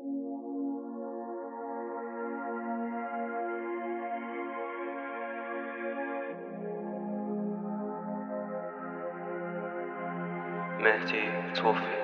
مهدی توفیق.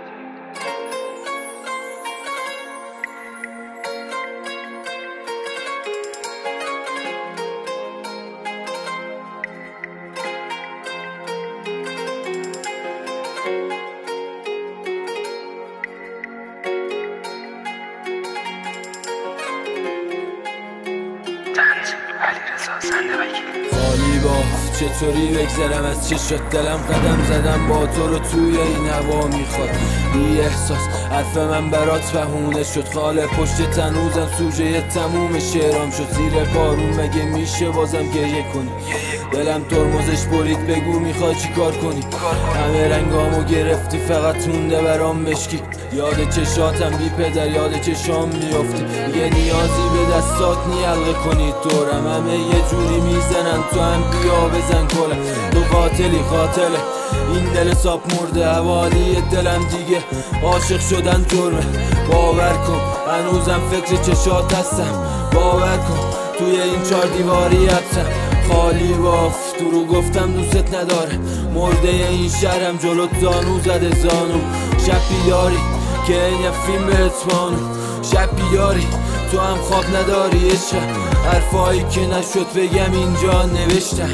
خالی باف چطوری بگذرم از چشات، دلم قدم زدم با تو رو توی این هوا میخواد. بی احساس حرف من برات بهونه شد، خاله پشت تنوزم سوژه تموم شعرام شد. زیر بارون مگه میشه بازم گریه کنی؟ دلم ترمزش برید، بگو میخوای چی کار کنی؟ همه رنگامو گرفتی فقط مونده برام مشکی. یاد چشاتم بی پدر یاد چشام میافتی، دیگه نیازی به دستات نیلقه کنی دورم. همه یه جوری میزنن تو هم بیا بزن کلم. تو قاتلی قاتله این دل ساب مرده، حوالی دلم دیگه عاشق شدن جرمه. باور کن هنوزم فکر چشات هستم، باور کن توی این 4 دیواری حبسم. خالی باف درو گفتم دوست نداره، مرده این شهرم جلوت زانو زده زانو. شب بیداری که این فیلم به اتمانو، شب بیداری تو هم خواب نداری عشق. حرفایی که نشد بگم اینجا نوشتم.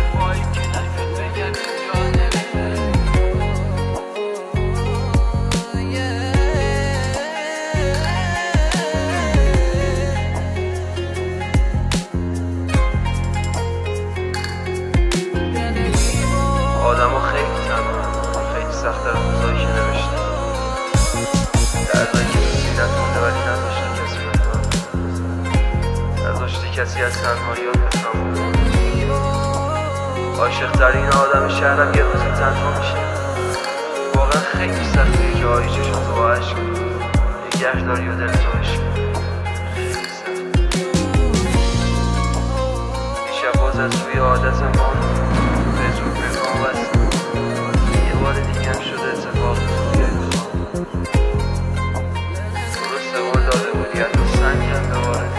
آدمو خیلی تنها، خیلی سخت در روزایی که نوشتم. دردایی که تو سینت مونده ولی نداشتی کسی بفهم، نداشتی کسی از تنهاییات بفهم. عاشق ترین آدم شهرم یه روزی تنها میشه. واقعا خیلی سخته یه جایی چشم با عشق نگه داری و دل تو عشق. خیلی سخته دیشب باز از روی عادت ما به زور بگم بستم. یه بار دیگه هم شده اتفاق توی درسته بار داده بودی حتی سنگ هم به باره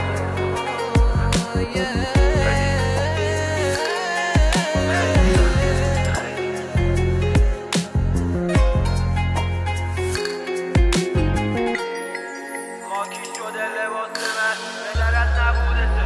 خاکی شده لباس من به درد نبوده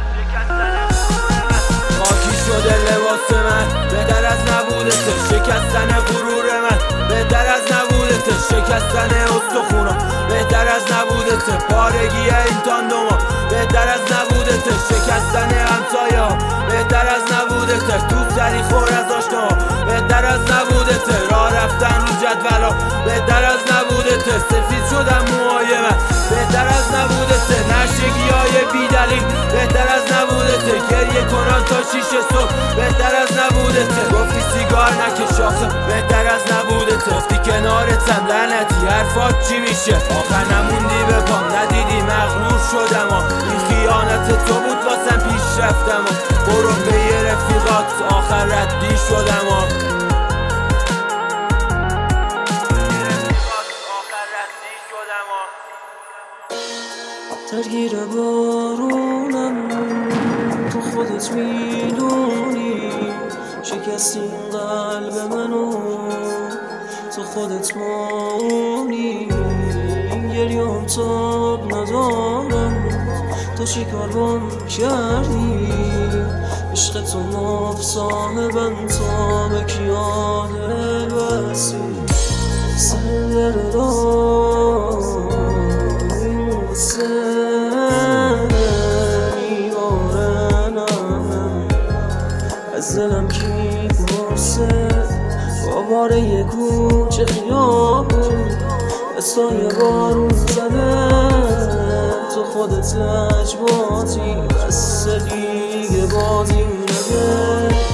شکستن غرور من، بهتر از نبودت شکستن استخونا، بهتر از نبودت پارگی این تاندوما، بهتر از نبودت شکستن همسایه ها، بهتر از نبودت تو سری خور از آشنا، بهتر از نبودت راه رفتن رو جدولا، بهتر از نبودت سفید شدن موهای من، بهتر از نبودت نشگی های بی دلیل، بهتر از نبودت گریه کنان تا 6 صبح، بهتر از نبودت گفتی سیگار نکش آخه، بهتر از نبودت گفتی کنارتم لعنتی حرفات چی میشه، آخر نموندی به پام ندیدی مغرور شدم این خیانت تو بود واسم پیش رفتم برو به یه رفیقات آخر ردی شدم درگیر بارونم تو خودت میدونی، شکستی قلب منو تو خودت مونی، گریام تاب ندارم تو چی کار بام کردی، عشق تو ماف صاحبم تا به کیاده بسی سر دار از دلم کی پرسه باباره یه کوچه خیابون سایه بارون زده تو خودت لجباتی بس دیگه بازی نده